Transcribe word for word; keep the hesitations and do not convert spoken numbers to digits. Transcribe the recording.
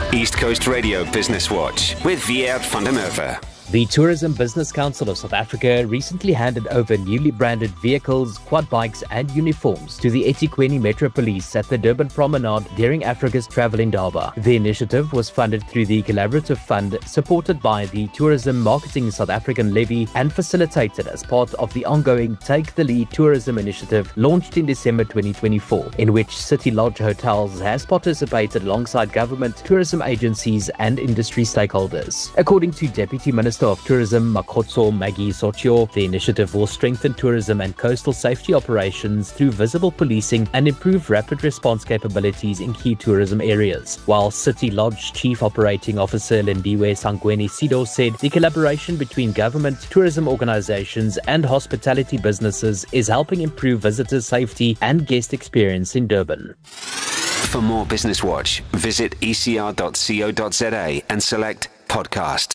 East Coast Radio Business Watch with Wiert van der Merwe. The Tourism Business Council of South Africa recently handed over newly branded vehicles, quad bikes and uniforms to the eThekwini Metro Police at the Durban Promenade during Africa's Travel Indaba. The initiative was funded through the Collaborative Fund, supported by the Tourism Marketing South African Levy and facilitated as part of the ongoing Take the Lead Tourism Initiative launched in December twenty twenty-four, in which City Lodge Hotels has participated alongside government, tourism agencies and industry stakeholders. According to Deputy Minister of Tourism Makgotso Maggie Sochio, the initiative will strengthen tourism and coastal safety operations through visible policing and improve rapid response capabilities in key tourism areas. While City Lodge Chief Operating Officer Lindiwe Sangweni Sido said the collaboration between government, tourism organizations and hospitality businesses is helping improve visitor safety and guest experience in Durban. For more Business Watch, visit e c r dot co dot za and select podcast.